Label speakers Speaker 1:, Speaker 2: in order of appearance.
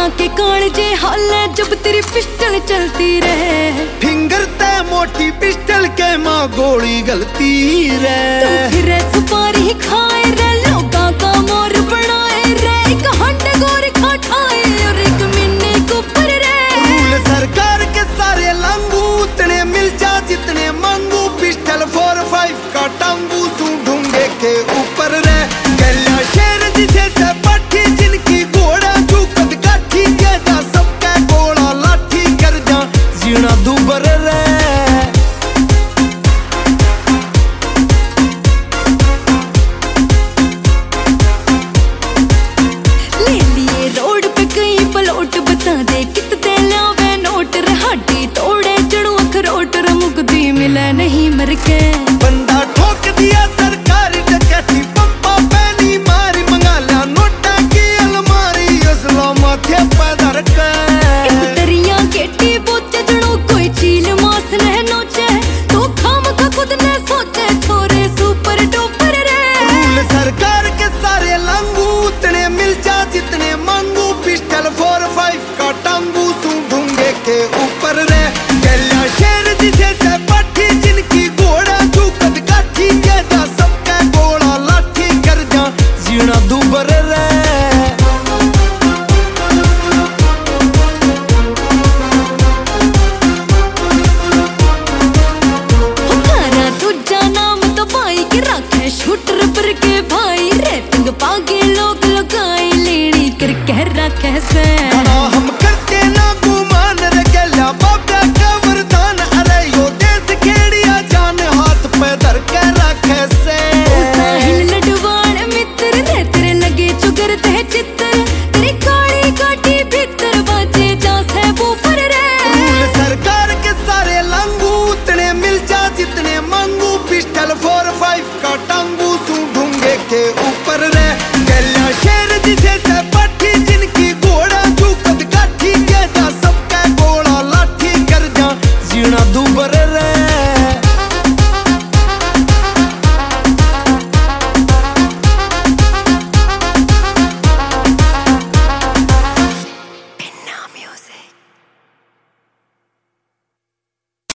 Speaker 1: बना के कालजे हाल है जब तेरी पिस्टल चलती रहे।
Speaker 2: फिंगर ते मोटी पिस्टल के माँ गोली गलती रे।
Speaker 1: तू फिर सुपारी खाए रे लोगा का मोर बनाए रे। एक हंड गोर खाए और एक मिन्ने को पर रे।
Speaker 2: रूल सरकार के सारे लांगू उतने मिल जा जितने मांगू। पिस्टल 4-5 का टांगू सू ढूंढे के ऊपर रे। गला शेर जिसे से पट्टी जिनकी घोड़ा झुकत काठी के जा सबके गोला लाठी कर जा जीना दूबर रे।
Speaker 1: ले लिए रोड पे कई पलोट बता दे कितने लावे नोट। रहाटी तोड़े चढ़ू अखरोट मुकदी मिले नहीं मर के।